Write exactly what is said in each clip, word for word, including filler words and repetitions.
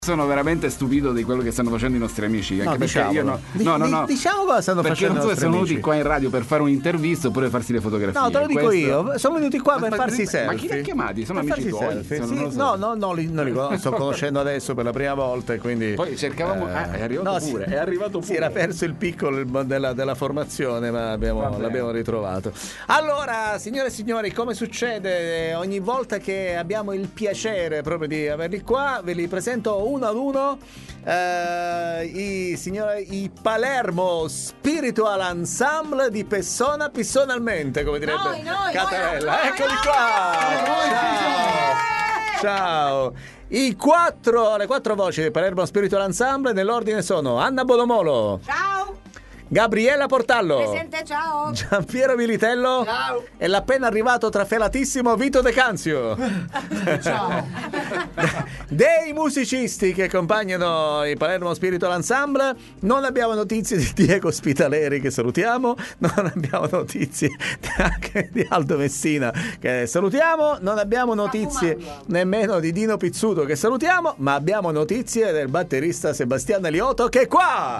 Sono veramente stupito di quello che stanno facendo i nostri amici. Anche no, perché diciamolo. io no, no, no, no. Diciamo cosa stanno perché facendo. Perché non so se sono venuti amici. qua in radio per fare un'intervista oppure farsi le fotografie. No, te lo dico Questo... io. Sono venuti qua ma per farsi i selfie. Ma chi li ha chiamati? Sono per amici tuoi? Sì, sono, sì. so. No, no, no, li, non li conosco. Sto conoscendo adesso per la prima volta. E quindi, poi cercavamo. Eh, ah, è arrivato no, pure. Si, è arrivato pure. Si era perso il piccolo della, della formazione, ma abbiamo, l'abbiamo ritrovato. Allora, signore e signori, come succede ogni volta che abbiamo il piacere proprio di averli qua, ve li presento uno ad uno. Uh, i signori i Palermo Spiritual Ensemble di Pessona Pissonalmente, come direbbe noi, noi, Catarella. noi, Eccoli noi, qua. noi, Ciao. Ciao. I quattro, le quattro voci di Palermo Spiritual Ensemble nell'ordine sono Anna Bonomolo. Ciao. Gabriella Portallo. Presente, ciao. Giampiero Militello. Ciao. E l'appena arrivato trafelatissimo Vito De Canzio. Ciao. Dei musicisti che accompagnano il Palermo Spiritual Ensemble non abbiamo notizie di Diego Spitaleri, che salutiamo, non abbiamo notizie anche di Aldo Messina, che salutiamo, non abbiamo notizie nemmeno di Dino Pizzuto, che salutiamo, ma abbiamo notizie del batterista Sebastiano Eliotto, che è qua.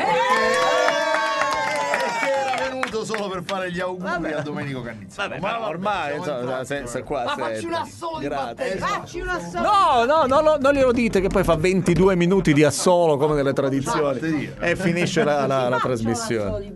Solo per fare gli auguri Vabbè. a Domenico Cannizzaro. Vabbè, ma, ma ormai insomma, senza qua. Ma facci un assolo di batteria. Facci un assolo. No, no, no, no, non glielo dite che poi fa ventidue minuti di assolo come nelle tradizioni e finisce la, la, la trasmissione.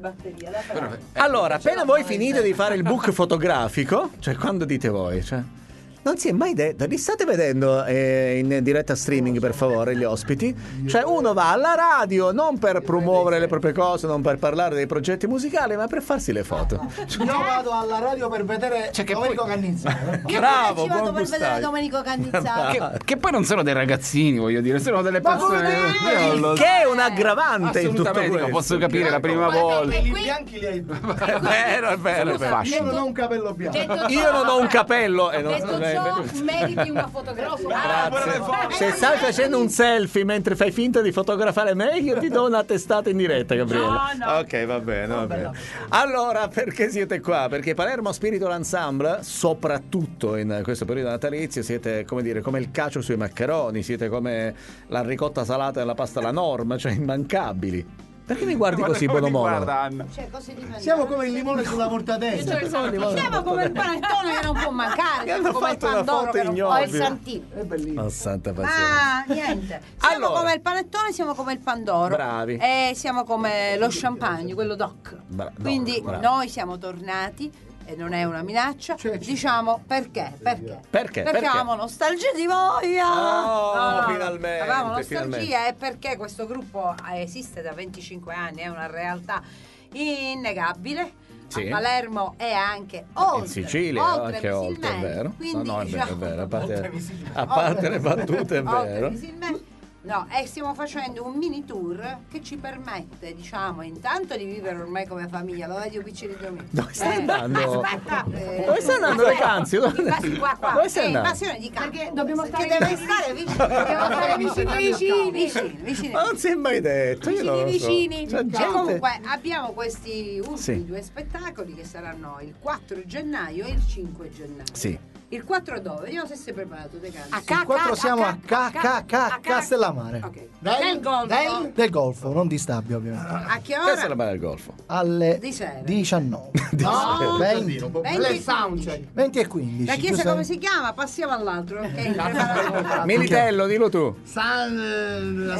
Allora, appena voi finite di fare il book fotografico, cioè quando dite voi, cioè non si è mai detto, li state vedendo eh, in diretta streaming per favore gli ospiti? Cioè uno va alla radio non per promuovere le proprie cose, non per parlare dei progetti musicali, ma per farsi le foto. Io vado alla radio per vedere cioè, Domenico poi... Cannizzaro. Bravo, ci vado buon per gustaio. vedere Domenico Cannizzaro. Che, che poi non sono dei ragazzini, voglio dire, sono delle persone. Il lo... che è un aggravante in tutto assolutamente, questo. posso capire la prima volta. I bianchi li hai. È vero, è vero, è vero. Io non ho un capello bianco. Io non ho un capello e non Detto ciò, meriti una fotografia. Grazie. Se stai facendo un selfie mentre fai finta di fotografare me, io ti do una testata in diretta, Gabriele. No, no. Ok, va bene, va bene. Allora, perché siete qua? Perché Palermo Spiritual Ensemble, soprattutto in questo periodo natalizio, siete, come dire, come il cacio sui maccheroni, siete come la ricotta salata e la pasta alla norma, cioè immancabili. Perché mi guardi Ma così, Bonomolo? Cioè, cose di Siamo come il limone sulla mortadella. Siamo come il panettone che non può mancare. hanno Siamo come il fatto una pandoro foto che non può. ignobile. O il santino. È bellissimo. Oh, santa pazienza. Ah, niente. Siamo Allora. come il panettone, siamo come il pandoro. Bravi. E siamo come lo champagne, quello doc. Bra- no, Quindi bravi. noi siamo tornati. E non è una minaccia, Cioè, diciamo perché? Perché? Perché? Perché Perché? avevamo nostalgia di voglia. Oh, finalmente, Avevamo nostalgia finalmente. e perché questo gruppo esiste da venticinque anni, è una realtà innegabile. Sì. A Palermo e anche oltre, in Sicilia, oltre anche oltre, è Visilmente. vero. Quindi, no, no, è vero, è diciamo, vero. A parte, Oltre Visilmente. a parte le battute, è oltre vero. Visilmente. No, e stiamo facendo un mini tour che ci permette, diciamo, intanto di vivere ormai come famiglia. Lo vedi, piccini due minuti. Dove stai Eh, andando? Aspetta, eh, Dove stai andando, Le Canzio? Dove- Invasi- qua, qua. Dove stai È andando? invasione di campo. Perché dobbiamo stare Perché deve stare vicino. Dobbiamo stare vicini, vicini, vicini, vicini. Ma non si è mai detto, io non Vicini, lo so. vicini. C'è E gente... comunque abbiamo questi ultimi Sì. due spettacoli che saranno il quattro gennaio e il cinque gennaio. Sì. Il quattro dove? Vediamo se sei preparato, De Canzi. A Il quattro siamo a Ca- Ca- Ca- Castellammare. Ok. Del- Del golfo. del- Del golfo, non di Stabio ovviamente. A che Questa è la ora? bella del golfo. Alle Di sera. diciannove. No, venti, venti e venti e quindici. La chiesa Giuseppe. come si chiama? Passiamo all'altro. Ok, preparato. Militello, dillo tu. San,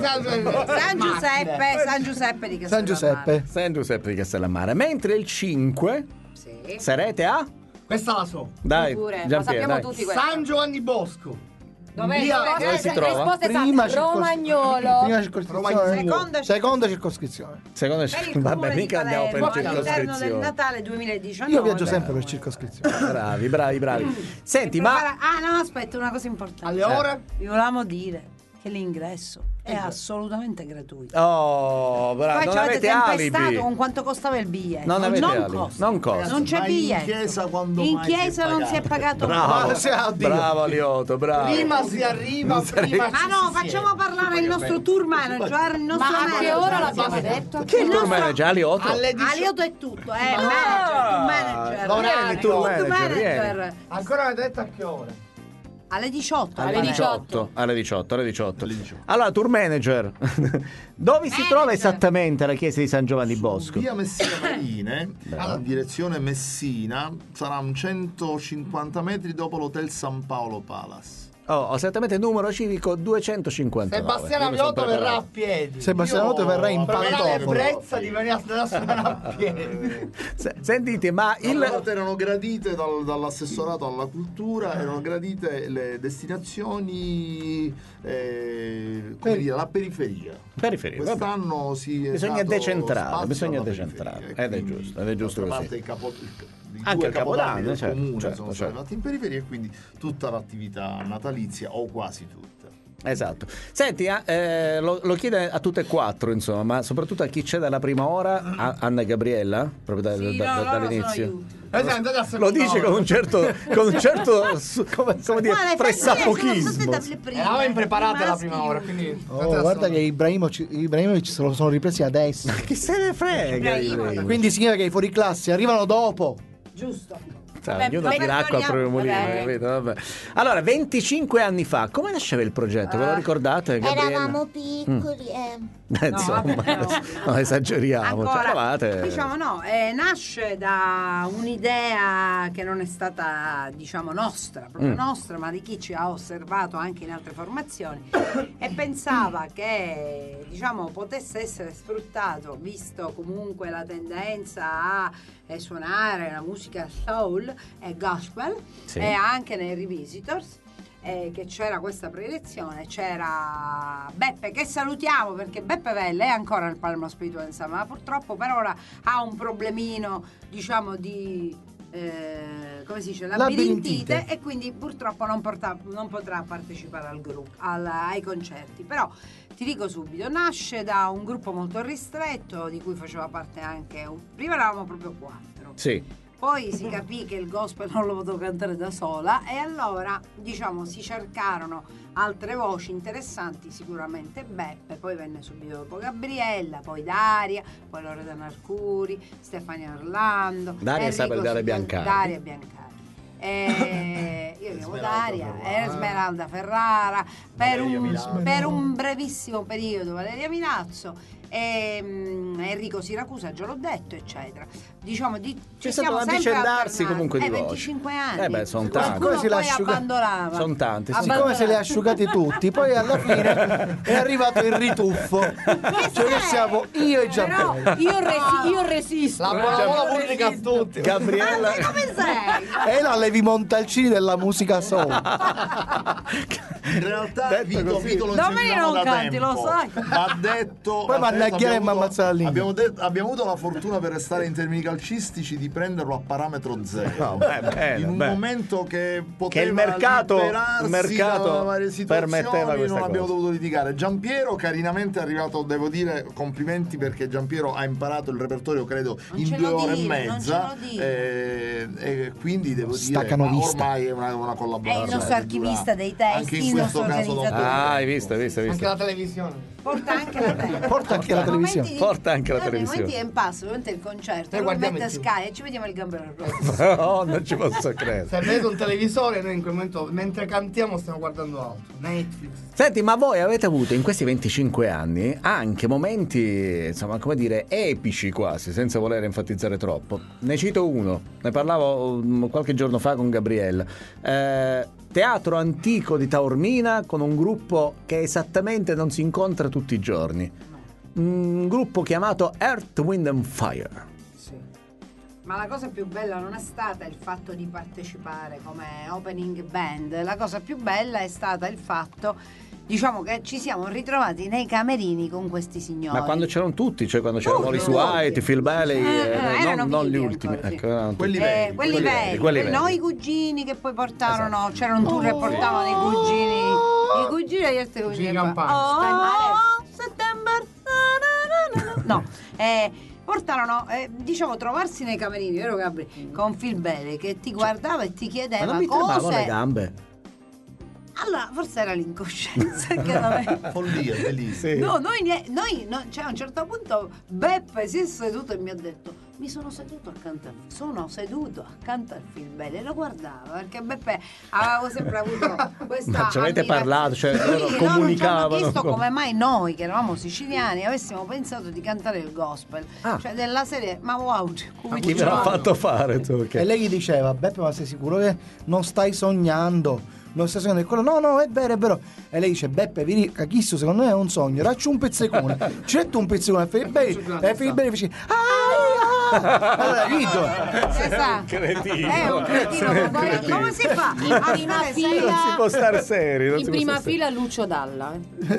San Giuseppe, San Giuseppe di Castellammare. San Giuseppe. San Giuseppe di Castellammare. Mentre il cinque Sì. sarete a... Questa la so. Dai, Pure, lo Giampiero, sappiamo dai. tutti questo. San Giovanni Bosco. Dov'è? Via- Dov'è? Dove si trova? Risposta Prima esatta. Romagnolo. Prima circoscrizione. Seconda- Seconda circoscrizione. Secondo Per il Vabbè, comune di mica andiamo per Palermo, all'interno del circoscrizione. Natale duemiladiciannove. Io viaggio sempre per circoscrizione. Bravi, bravi, bravi. Senti, ma... Prepara- Ah no, aspetta, una cosa importante. Alle ore? Vi volevamo dire che l'ingresso è assolutamente gratuito. Oh, bravo, Poi non ci avete avete tempestato alibi. con quanto costava il biglietto. Non avete alibi. costa. Non costa. Non c'è Ma in biglietto. chiesa quando In mai si è chiesa non si è pagato Bravo, Ma se- oddio. bravo Liotto, bravo. Prima si arriva, prima Ma ci no, si facciamo siede. parlare il nostro tour manager, il nostro Ma a che manager. ora l'abbiamo detto? Che il nostro- tour manager, Liotto? Alle diciotto. Alioto è tutto, eh, manager, tour manager. Vieni, tour Tour manager, vieni. manager. Ancora avete detto a che ore? Alle diciotto. Alle Alle diciotto. Alle diciotto, alle diciotto. Alle diciotto. Allora, tour manager, dove si Manager. trova esattamente la chiesa di San Giovanni Bosco? Via Messina Marine, in direzione Messina, sarà un centocinquanta metri dopo l'hotel San Paolo Palace. Oh, esattamente numero civico duecentocinquantanove. Sebastiano Io mi sono Aviotto verrà a preparato. piedi. Sebastiano Aviotto verrà in Avrà pantofole. l'ebbrezza di venire a suonare a piedi. Se- Sentite, ma Il... il... erano gradite dal- dall'assessorato alla cultura, erano gradite le destinazioni, eh, come dire, la periferia. Periferia, vabbè. Quest'anno si è Bisogna dato decentrare, spazio bisogna alla decentrare, periferia, ed è quindi, giusto, ed è giusto d'altra così. parte il capo, il, i Anche due il Capodanno, capodanni del certo, comune certo, sono certo. stati fatti in periferia e quindi tutta l'attività natalizia o quasi tutta. Esatto. Senti, eh, lo, lo chiede a tutte e quattro, insomma, ma soprattutto a chi c'è dalla prima ora, a Anna e Gabriella, proprio da- Sì, da- no, da- loro dall'inizio. sono gli ultimi. Eh, siamo andati a Lo seconda dice ora. con un certo, con un certo su- come, come dire, Guarda, pressapochismo. Eravamo impreparate la prima ora, quindi... Oh, guarda che Ibrahimovic, Ibrahimovic se lo sono ripresi adesso. Chi se ne frega? Ibrahimovic. Ibrahimovic? Quindi significa che i fuoriclasse arrivano dopo. Giusto. Cioè, Vabbè, ognuno ma tira acqua al proprio mulino, vabbè. capito? Vabbè. Allora, venticinque anni fa, come nasceva il progetto? Ve lo ricordate, Gabriella? Eravamo piccoli e... Eh, insomma, vabbè, no. no, esageriamo. Cioè, Ancora, eravate- diciamo no, eh, nasce da un'idea che non è stata, diciamo, nostra, proprio Mm. nostra, ma di chi ci ha osservato anche in altre formazioni e pensava che, diciamo, potesse essere sfruttato, visto comunque la tendenza a eh, suonare la musica soul e gospel, Sì. e anche nei Revisitors. Eh, che c'era questa predilezione, c'era Beppe, che salutiamo perché Beppe Velle è ancora nel Palma Spirituenza, ma purtroppo per ora ha un problemino, diciamo, di eh, come si dice, labirintite, Labirintite. e quindi purtroppo non, porta- non potrà partecipare al gruppo, al- ai concerti. Però ti dico subito, nasce da un gruppo molto ristretto di cui faceva parte anche un... prima eravamo proprio quattro. Sì. Poi si capì che il gospel non lo potevo cantare da sola e allora, diciamo, si cercarono altre voci interessanti, sicuramente Beppe, poi venne subito dopo Gabriella, poi Daria, poi Loredana Arcuri, Stefania Orlando, Daria Enrico sapere Daria Silvestri- Biancardi. Daria Biancardi. E io chiamo Daria, Esmeralda Ferrara, per Valeria un, Milazzo. per un brevissimo periodo Valeria Milazzo, e, mm, Enrico Siracusa, già l'ho detto, eccetera. Diciamo di C'è ci stato siamo un sempre avvicendarsi alternati. comunque di eh, voci. venticinque anni. Eh beh, son Qualcuno tanti. Come si poi l'asciuga- abbandonava. Son tanti, sì. Siccome se li ha asciugati tutti, poi alla fine è arrivato il rituffo. Cioè che siamo io e Giampaolo. Però io, resi- io resisto. La buona pubblica a tutti. Gabriella. Ma come sei? E la Levi Montalcini della musica soul. In realtà Detto Vito, così. Vito lo Domani inseguiamo non da canti, tempo. lo sai. Va detto. Poi va mi annacchiare detto, e abbiamo mi ammazza la avuto- lingua. abbiamo, det- abbiamo avuto la fortuna, per restare in termini calcistici, di prenderlo a parametro zero. No, beh, bene, in un beh. momento che poteva Che il mercato- liberarsi il mercato da varie situazioni, permetteva questa non abbiamo cosa. dovuto litigare. Giampiero carinamente è arrivato, devo dire complimenti, perché Giampiero ha imparato il repertorio credo Non in ce due lo ore dire, e non mezza, ce lo dire. e, e quindi devo dire Staccano ma vista. ormai è una, una collaborazione È il nostro che dura archivista dei testi, anche in il questo nostro caso dopo- organizzatore. Ah, hai visto, hai visto, hai Anche visto. la televisione. Porta anche la televisione. Porta anche la televisione. Porta anche la Nei televisione. momenti è in passo, ovviamente il concerto, Noi lui guardiamo mette il Sky e ci vediamo il gambero rosso. No, non ci posso credere. Se vedo un televisore, noi in quel momento, mentre cantiamo, stiamo guardando altro. Netflix. Senti, ma voi avete avuto in questi venticinque anni anche momenti, insomma, come dire, epici quasi, senza voler enfatizzare troppo. Ne cito uno, ne parlavo um, qualche giorno fa con Gabriella. Eh, teatro antico di Taormina con un gruppo che esattamente non si incontra tutti i giorni. Un gruppo chiamato Earth, Wind and Fire. Ma la cosa più bella non è stata il fatto di partecipare come opening band, la cosa più bella è stata il fatto, diciamo, che ci siamo ritrovati nei camerini con questi signori. Ma quando c'erano tutti, cioè quando c'erano Tutti, Alice White, tutti. Phil Bailey, Eh, eh, eh, non, erano non gli vivi ultimi, ancora, sì. ecco, erano Quelli tutti. veri, Eh, quelli quelli veri, veri, quelli quelli- veri. no, i cugini che poi portarono, Esatto. c'era un tour e portavano i cugini, i cugini degli altri cugini. Cugini campani. Oh, settembre, na, na, na, na. no, eh, portarono, eh, diciamo, trovarsi nei camerini, vero Gabri? Con Phil Bailey che ti guardava e ti Ma chiedeva non mi tremavano le cose. gambe? Allora, forse era l'incoscienza che da me. follia, bellissimo. Sì. No, noi, nie- noi no, cioè a un certo punto Beppe si è seduto e mi ha detto: mi sono seduto accanto al sono seduto accanto al Filbelli e lo guardavo perché Beppe avevo sempre avuto questa ma ci avete parlato, cioè sì, loro no, comunicavano non ci hanno chiesto con... come mai noi che eravamo siciliani avessimo pensato di cantare il gospel, ah. cioè della serie ma wow, come chi ve l'ha fatto fare tu? Okay. E lei gli diceva: Beppe, ma sei sicuro che non stai sognando? Non stai sognando? E quello no no è vero è vero. E lei dice: Beppe, vieni, cachisso, secondo me è un sogno, racci un pezzecone. Ci metto un pezzecone e Filibelli e Filibelli dice ah, ah. Allora Guido esatto. È un cretino. Come, come si fa? In prima fila non si può stare seri, non in si può prima stare fila Lucio Dalla.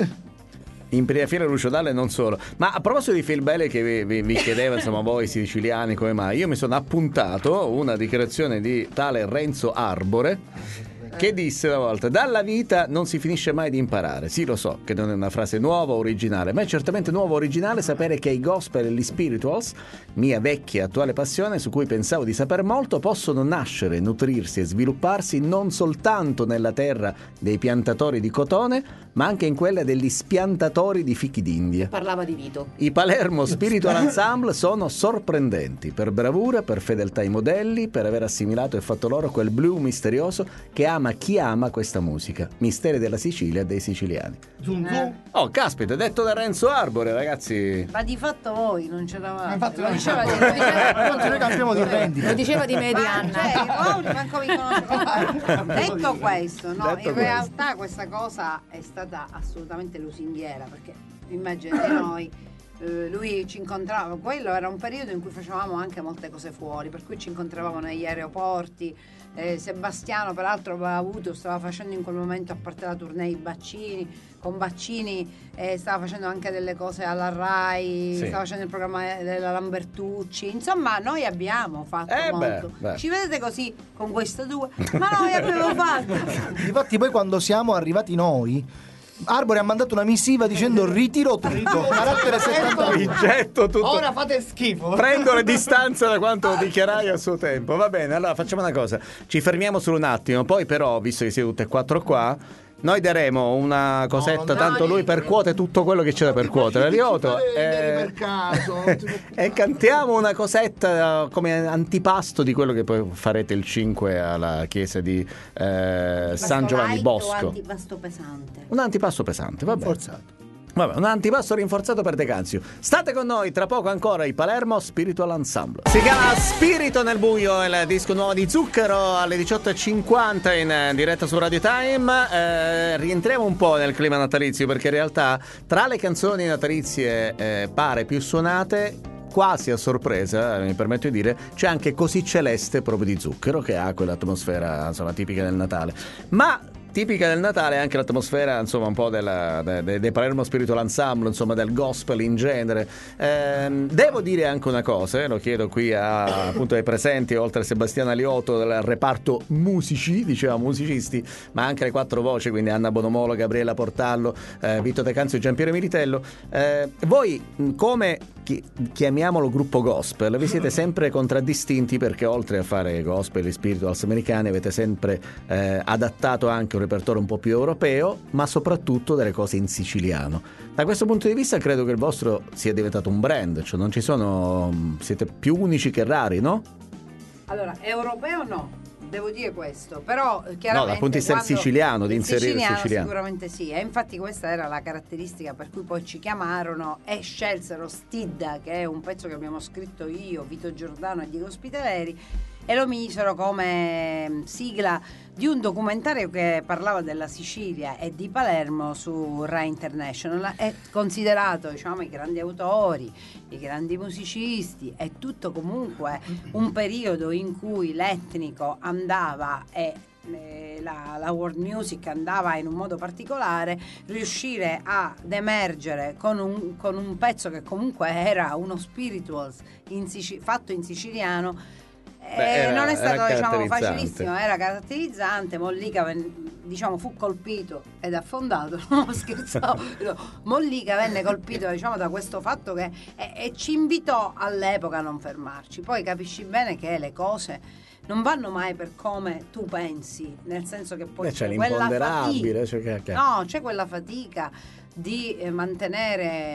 In prima fila Lucio Dalla e non solo. Ma a proposito di Filibelli che vi, vi, vi chiedeva insomma voi siciliani come mai, io mi sono appuntato una dichiarazione di tale Renzo Arbore che disse una volta: dalla vita non si finisce mai di imparare. Sì, lo so che non è una frase nuova o originale, ma è certamente nuova o originale sapere che i gospel e gli spirituals, mia vecchia e attuale passione su cui pensavo di saper molto, possono nascere, nutrirsi e svilupparsi non soltanto nella terra dei piantatori di cotone, ma anche in quella degli spiantatori di fichi d'India. Parlava di Vito. I Palermo Spiritual Ensemble sono sorprendenti per bravura, per fedeltà ai modelli, per aver assimilato e fatto loro quel blu misterioso che ama chi ama questa musica. Misteri della Sicilia e dei siciliani. Zoom, zoom. Oh, caspita, detto da Renzo Arbore, ragazzi. Ma di fatto voi non c'eravate. Infatti lo non diceva di lo diceva- Oggi noi campiamo di rendita. Lo diceva di me di Ma, Anna. cioè, Paoli manco vi conosco. Detto questo, no, Detto in questo. realtà questa cosa è stata assolutamente lusinghiera perché immagini noi. eh, Lui ci incontrava, quello era un periodo in cui facevamo anche molte cose fuori, per cui ci incontravamo negli aeroporti. eh, Sebastiano peraltro aveva avuto, stava facendo in quel momento, a parte la tournée, i Baccini, con Baccini eh, stava facendo anche delle cose alla Rai, Sì. stava facendo il programma della Lambertucci, insomma noi abbiamo fatto Eh beh, molto. beh. Ci vedete così con queste due, ma noi abbiamo fatto. Infatti poi quando siamo arrivati noi, Arbore ha mandato una missiva dicendo ritiro tutto, carattere settanta. Rigetto tutto. Ora fate schifo. Prendo le distanze da quanto dichiarai a suo tempo. Va bene, allora facciamo una cosa. Ci fermiamo solo un attimo. Poi però, visto che siete tutte e quattro qua, noi daremo una cosetta, no, tanto no, lui io- percuote tutto quello che c'è da percuotere, Lioto. Eh, E... per caso. e cantiamo una cosetta uh, come antipasto di quello che poi farete il cinque alla chiesa di eh, San Giovanni Pasto light Bosco. o antipasto pesante? Un antipasto pesante, va bene. Forzato. Vabbè, un antipasto rinforzato per De Canzio. State con noi, tra poco ancora i Palermo Spiritual Ensemble. Si chiama Spirito nel buio, il disco nuovo di Zucchero alle diciotto e cinquanta in eh, diretta su Radio Time. Eh, rientriamo un po' nel clima natalizio perché in realtà tra le canzoni natalizie eh, pare più suonate, quasi a sorpresa, mi permetto di dire, c'è anche Così Celeste proprio di Zucchero che ha quell'atmosfera insomma tipica del Natale. Ma tipica del Natale è anche l'atmosfera insomma un po' della, de, de, dei Palermo Spiritual Ensemble, insomma del gospel in genere. Ehm, devo dire anche una cosa, eh, lo chiedo qui a, appunto ai presenti, oltre a Sebastiano Aliotto del reparto musici, diceva musicisti, ma anche le quattro voci, quindi Anna Bonomolo, Gabriella Portallo, eh, Vito De Canzio e Giampiero Militello. Eh, voi mh, come chi, chiamiamolo gruppo gospel, vi siete sempre contraddistinti perché oltre a fare gospel e spirituals americani avete sempre eh, adattato anche un repertorio un po' più europeo, ma soprattutto delle cose in siciliano. Da questo punto di vista credo che il vostro sia diventato un brand, cioè non ci sono, siete più unici che rari, no? Allora, europeo no, devo dire questo, però chiaramente No, dal punto di vista del quando- siciliano, di il inserire il siciliano, siciliano. sicuramente sì, e infatti questa era la caratteristica per cui poi ci chiamarono e scelsero Stidda, che è un pezzo che abbiamo scritto io, Vito Giordano e Diego Spitaleri, e lo misero come sigla di un documentario che parlava della Sicilia e di Palermo su Rai International. È considerato, diciamo, i grandi autori, i grandi musicisti, è tutto comunque un periodo in cui l'etnico andava e eh, la, la world music andava in un modo particolare. Riuscire ad emergere con un, con un pezzo che comunque era uno spirituals in Sici- fatto in siciliano. Beh, Eh, era- non è stato era diciamo caratterizzante. facilissimo, era caratterizzante. Mollica ven- diciamo fu colpito ed affondato, no scherzavo, no. Mollica venne colpito diciamo da questo fatto che e, e ci invitò all'epoca a non fermarci. Poi capisci bene che le cose non vanno mai per come tu pensi, nel senso che poi Beh, c'è quella l'imponderabile, fatica, cioè che- che- no, c'è quella fatica di eh, mantenere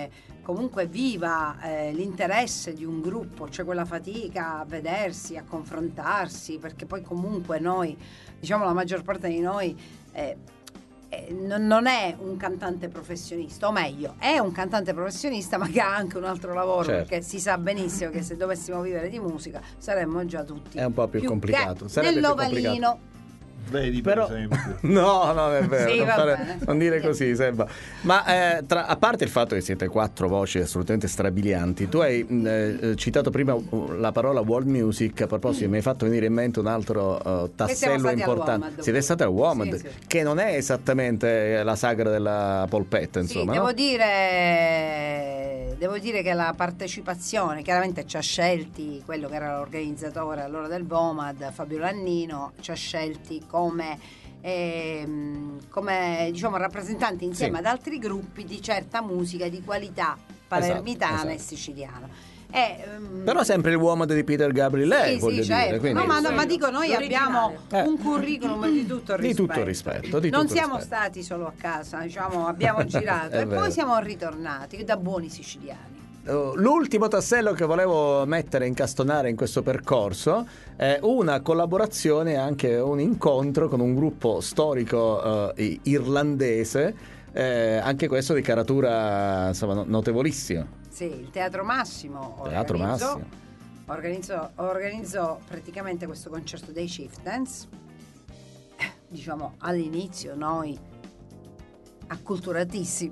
comunque viva eh, l'interesse di un gruppo, c'è quella fatica a vedersi, a confrontarsi, perché poi comunque noi, diciamo la maggior parte di noi eh, eh, non, non è un cantante professionista, o meglio è un cantante professionista ma che ha anche un altro lavoro, certo. perché si sa benissimo che se dovessimo vivere di musica saremmo già tutti è un po' più, più complicato, sarebbe nell'ovalino. più complicato. Vedi, per Però, esempio. no, non è vero, Sì, non, va fare- bene. non dire così, Seba. Ma eh, tra- a parte il fatto che siete quattro voci assolutamente strabilianti, tu hai mh, eh, citato prima uh, la parola world music. A proposito, mi hai fatto venire in mente un altro uh, siamo tassello stati importante. all'Uomad. Siete stati al Womad, Sì, sì. che non è esattamente la sagra della polpetta, Sì, insomma. devo no? dire devo dire che la partecipazione chiaramente ci ha scelti quello che era l'organizzatore allora del Womad, Fabio Lannino, ci ha scelti come ehm, come diciamo rappresentanti insieme Sì. ad altri gruppi di certa musica di qualità palermitana Esatto, e esatto. siciliana. E, ehm, Però sempre il Womad di Peter Gabriel, lei, sì, voglio sì, dire. certo. Quindi... No, ma, no, ma dico, noi abbiamo Eh. un curriculum di tutto Di rispetto. tutto rispetto, di non tutto siamo rispetto. stati solo a casa, diciamo, abbiamo girato È e vero. poi siamo ritornati da buoni siciliani. Uh, L'ultimo tassello che volevo mettere, incastonare in questo percorso è una collaborazione, anche un incontro con un gruppo storico uh, i- irlandese, eh, anche questo di caratura insomma no- notevolissima. Sì, il Teatro Massimo Teatro organizzò, Massimo. organizzò, organizzò praticamente questo concerto dei Chieftains. Diciamo all'inizio noi acculturatissimi.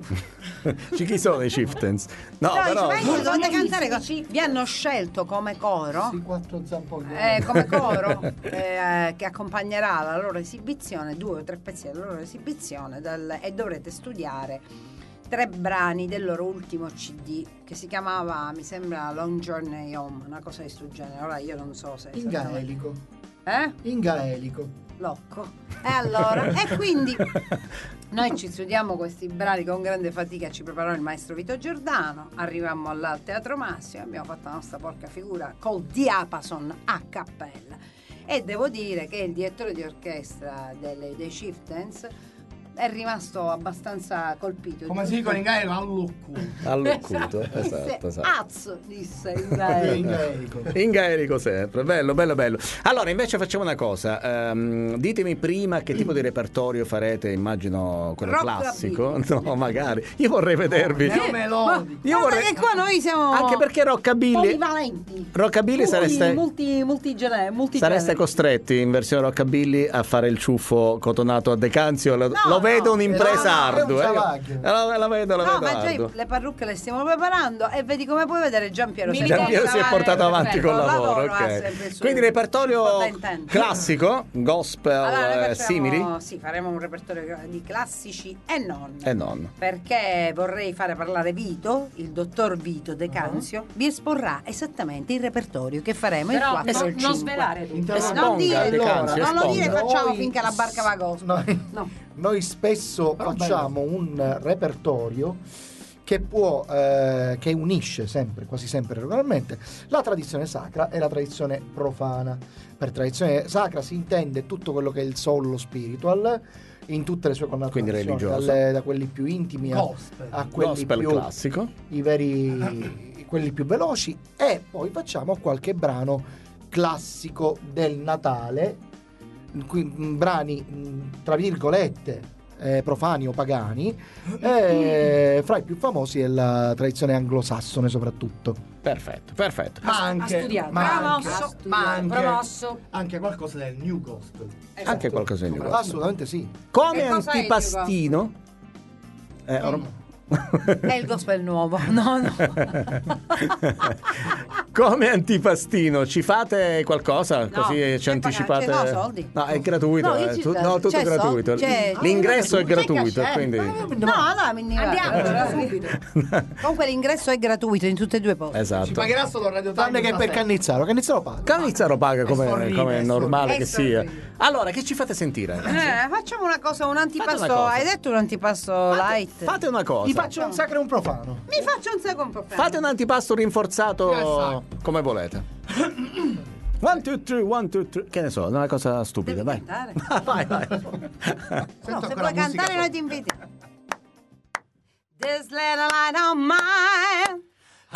Ci chi sono i Chieftains? No, No, però dice, "Voi dovete cantare co-". Vi hanno scelto come coro Sì, quattro zamponi. eh, come coro eh, che accompagnerà la loro esibizione, due o tre pezzi della loro esibizione dal- e dovrete studiare tre brani del loro ultimo C D che si chiamava, mi sembra, Long Journey Home, una cosa di questo genere. Ora io non so se In gaelico. eh? In gaelico. Locco. E allora, e quindi noi ci studiamo questi brani con grande fatica, ci preparò il maestro Vito Giordano, arrivammo là al Teatro Massimo, abbiamo fatto la nostra porca figura col diapason a cappella. E devo dire che il direttore di orchestra delle, dei Chieftains è rimasto abbastanza colpito. Come di si dicono in tutto. gaelico, all'occu. all'occuto, Disse, esatto, esatto. "Az", disse il In gaelico. gaelico. In gaelico sempre, bello, bello, bello. Allora, invece facciamo una cosa. ehm, ditemi prima che tipo di repertorio farete, immagino quello Rockabilly. classico. No, magari. Io vorrei vedervi. Neo melodico. Io Guarda vorrei... che qua noi siamo Anche perché Rockabilly, polivalenti. Rockabilly Multi- sareste, multi, multigenere, multigenere. sareste costretti in versione Rockabilly a fare il ciuffo cotonato a Decanzio. Lo, No, lo vedo no, un'impresa no, no, ardua. è un eh. travaglio. La, la vedo, la No, vedo ma già ardua. le parrucche le stiamo preparando e vedi come puoi vedere Giampiero Mi si interessa, Giampiero si è vale, portato avanti perfetto. col lavoro, lavoro ha ok. sempre il suo- Quindi repertorio il suo intento. classico, gospel, Allora, noi eh, facciamo- simili Sì, faremo un repertorio di classici e non. e non. Perché vorrei fare parlare Vito, il dottor Vito De Canzio, vi esporrà esattamente il repertorio che faremo il Però quattro e non, il non cinque. svelare tutto. Esponga, Non dire, De Canzio, non lo dire, esponga. facciamo Noi- finché la barca va a gospel. Noi, No. noi spesso Però facciamo un repertorio che può eh, che unisce sempre, quasi sempre regolarmente, la tradizione sacra e la tradizione profana. Per tradizione sacra si intende tutto quello che è il soul, lo spiritual, in tutte le sue Quindi connotazioni, religioso. dalle- da quelli più intimi a, Gospel. a quelli Gospel più classico. i veri quelli più veloci, e poi facciamo qualche brano classico del Natale, in cui, mh, brani mh, tra virgolette eh, profani o pagani, e fra i più famosi è la tradizione anglosassone soprattutto. Perfetto, perfetto. Ma anche, studiato. ma anche, Promosso, ma anche, promosso. anche qualcosa del New Gospel. Anche qualcosa di nuovo. Assolutamente sì. Come Che cos'è il antipastino. Eh, or- È il gospel nuovo. No, no. Come antipastino ci fate qualcosa? No, Così ci c'è anticipate. pagare- c'è no, soldi. No, è gratuito. No, io eh. ci Tu- sto- no, tutto c'è gratuito. soldi, c'è- L'ingresso è c'è gratuito, cachet. quindi. No, allora mi Andiamo allora, subito. Comunque l'ingresso è gratuito in tutte e due posti. Ci Esatto. pagherà solo Radio Time. Tranne che per stasera. Cannizzaro, Cannizzaro paga. Canizzaro paga come, sorride, come è è normale sorride. che È sia. sorride. Allora, che ci fate sentire? Eh, facciamo una cosa, un antipasto. Fate una cosa. Hai detto un antipasto light? Fate una cosa. Gli faccio un sacro e un profano. Mi faccio un secondo po'. Fate un antipasto rinforzato Esatto. come volete. One, two, three, one, two, three. Che ne so, una cosa stupida, Devi vai. cantare. vai, vai. No, Sento se ancora puoi musica cantare sotto. noi ti inviti. This little light of mine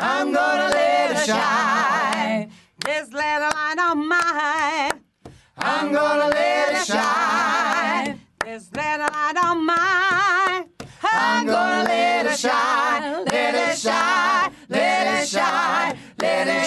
I'm gonna let her shine. This little light of mine. I'm gonna let her shine. This little light of mine. I'm gonna let her shine. Let her shine. Let her shine. Let her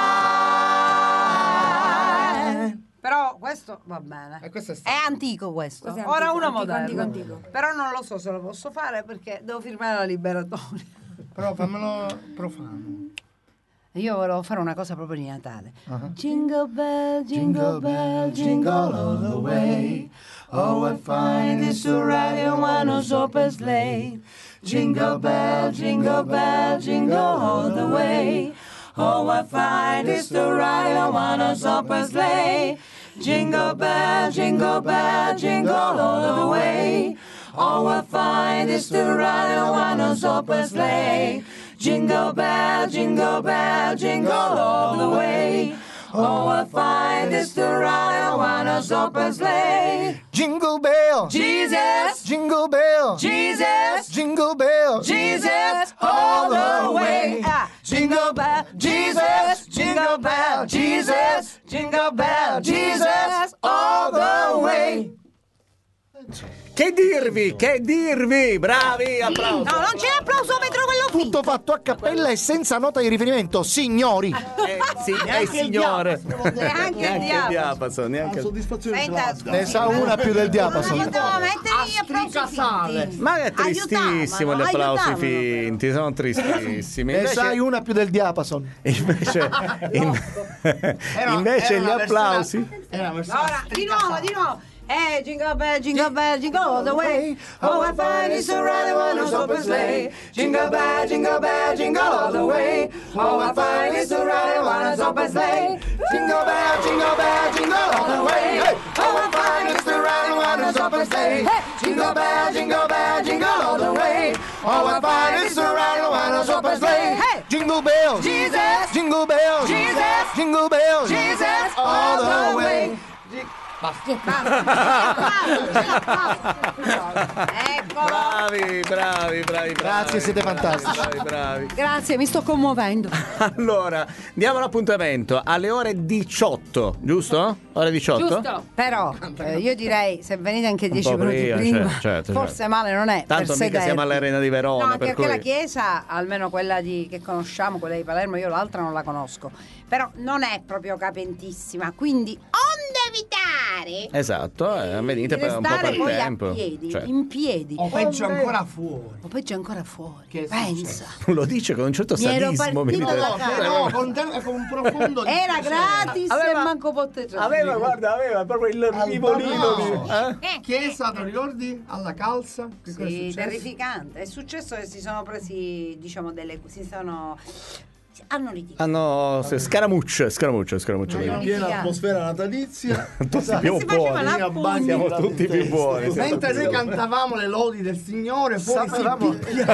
shine. Però questo va bene. E questo è È antico questo. Questo è Ora antico, uno antico, moderno. antico, antico. Però non lo so se lo posso fare perché devo firmare la liberatoria. Però fammelo profano. Io volevo fare una cosa proprio di Natale. Uh-huh. Jingle bell, jingle bell, jingle all the way. Oh, what fun it is to ride in one horse open sleigh. Jingle bell, jingle bell, jingle all the way. Oh, what fun it is to ride in one horse open sleigh. Jingle bell, jingle bell, jingle all the way. Oh, what fun it is to ride in one horse open sleigh. Jingle bell, jingle bell, jingle all the way. Oh, what fun it is to ride in one horse open sleigh. Jingle bell, Jesus, jingle bell, Jesus, jingle bell, Jesus, all the way. Ah, jingle bell, Jesus, jingle bell, Jesus, jingle bell, Jesus, all the way. Che dirvi, che dirvi, bravi, applauso. No, non c'è applaussometro quello finto. tutto fatto a cappella e senza nota di riferimento, signori. Eh, sì, eh, signore. Neanche il Neanche il diavolo. diapason, La neanche il... soddisfazione ce Senta, l'ha. Ne sa una più del Ma diapason. potevamo mettere gli applausi Casale. finti. Ma è tristissimo gli Aiutavano, applausi aiutavano, finti, sono tristissimi. Ne sai Invece, una più del diapason. invece, in- Era- invece era gli una applausi. versione- Era una versione Ora, di nuovo, di nuovo. Hey, jingle bell, jingle bell, jingle all the way. Oh, what fun is to ride in one horse open sleigh. Jingle bell, jingle bell, jingle all the way. Oh, what fun is to ride in one horse open sleigh. Jingle bell, jingle bell, jingle all the way. Oh, what fun is to ride in one horse open sleigh. Jingle bell, jingle bell, jingle all the way. Oh, what fun is to ride in one horse open sleigh. Jingle bells, Jesus, jingle bells, Jesus, jingle bells, Jesus, all the way. Eccolo. Bravi, bravi, bravi, bravi. Grazie, siete fantastici. Bravi, bravi. Grazie, mi sto commuovendo. Allora, diamo l'appuntamento alle ore diciotto, giusto? Ore diciotto? Giusto. Però eh, io direi se venite anche Un dieci po' minuti prima, prima, certo, certo, forse certo. male non è. Tanto per mica sedervi. siamo all'Arena di Verona, No, anche per perché cui... la chiesa, almeno quella di, che conosciamo, quella di Palermo, io l'altra non la conosco. Però non è proprio capentissima, quindi onde evitare Esatto, eh, venite di per un po' restare per poi tempo. a piedi, Cioè, in piedi. O peggio ancora fuori. O peggio ancora fuori. Che è Pensa. lo dice con un certo Mi ero sadismo. mi partita dite. da casa. No, con, te- con un profondo Era dispiacere. gratis Aveva- e manco potete. Aveva, guarda, aveva proprio il vivolino di... Albanese. eh? Chiesa, te lo ricordi? Alla calza? Che cosa è Sì, successo? terrificante. È successo che si sono presi, diciamo, delle. Si sono. Hanno litigato. Hanno sì, scaramucce, scaramucce, scaramucce. Ma In io- piena Litigato. atmosfera natalizia. Tutti più Si buoni. facevano a pugni. Siamo tutti più buoni. siamo Mentre tutti noi buoni. cantavamo le lodi del Signore, fuori Sapevamo-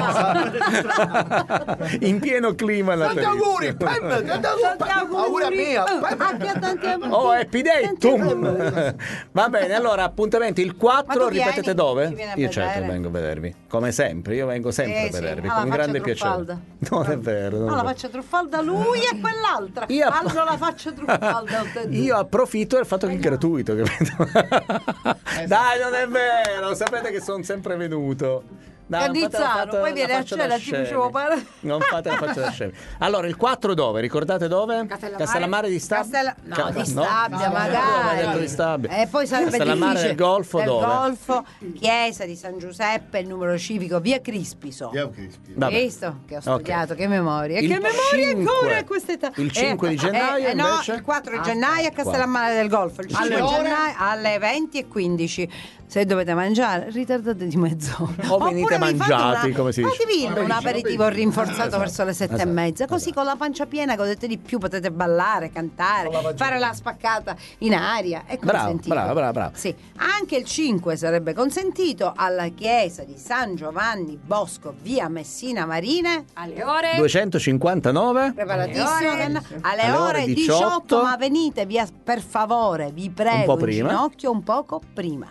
si In pieno clima Tanti auguri, natalizio. Peppe, tanti auguri, auguri a mia. Anche a tanti auguri. Oh, Happy Datum! Va bene, allora appuntamenti il Ma quattro, tu ripetete vieni? dove? Ci vieni a Io certo vedere? vengo a vedervi, come sempre, io vengo sempre Eh, a sì. vedervi, Ah, con la grande faccia piacere. truffalda. Non è vero. non No, è la vero. faccia truffalda lui e quell'altra. Io app- Hanno la faccia truffalda. tutte e due. Io approfitto del fatto che è gratuito, capito? Dai, non è vero, sapete che sono sempre venuto. Dai, non fate la Cannizzaro, faccia- poi la viene a faccia da cena, ti scemi. facevo pare- Non fate la faccia da scemi. Allora, il quattro dove? Ricordate dove? Castellammare. Castellammare di Stabia? Castella- no, Ca- di Stabia, No, magari. avevo detto di Stabia. E poi sarebbe Castellammare difficile. del Golfo del dove? Golfo, chiesa di San Giuseppe, il numero civico, via Crispiso. Via Crispi. Vabbè. Hai visto? Che ho Ok. studiato, che memoria. Il che memoria cinque. ancora a quest'età. Il cinque di gennaio, eh, no, invece? il quattro di gennaio a Castellammare del Golfo. Il cinque Alle ore? gennaio alle venti e quindici. Se dovete mangiare, ritardate di mezz'ora. O venite Oppure vi fate mangiati, una- come si dice. fatevi un aperitivo rinforzato Esatto. verso le sette Esatto. e mezza. Così con la pancia piena godete di più, potete ballare, cantare, fare la spaccata in aria. È Bravo, consentito. bravo, bravo, bravo. Sì, anche il cinque sarebbe consentito alla chiesa di San Giovanni Bosco, via Messina Marine. Alle ore duecentocinquantanove? Preparatissimo Alle ore- che no- alle, alle ore ore diciotto, diciotto, ma venite via per favore, vi prego, po' in prima. ginocchio un poco prima. Ingresso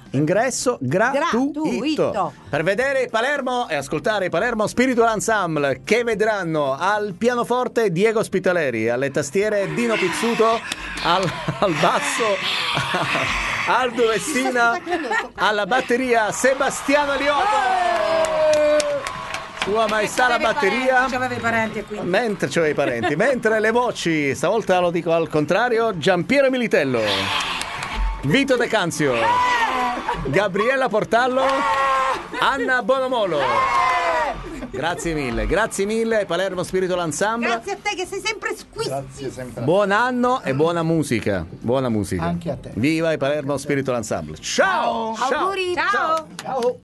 ingresso gratuito. Gratuito. Per vedere i Palermo e ascoltare i Palermo Spiritual Ensemble, che vedranno al pianoforte Diego Spitaleri, alle tastiere Dino Pizzuto, al, al basso Aldo Vessina, alla batteria Sebastiano Liotto. Sua Maestà la batteria. C'aveva i parenti e quindi. Mentre c'ho i parenti, mentre le voci, stavolta lo dico al contrario, Giampiero Militello, Vito De Canzio, Gabriella Portallo, Anna Bonomolo. Grazie mille, grazie mille ai Palermo Spiritual Ensemble. Grazie a te che sei sempre squisito. Grazie sempre. Buon anno e buona musica. Buona musica. Anche a te. Viva i Palermo Spiritual Ensemble. Ciao! Ciao! Auguri. Ciao. Ciao.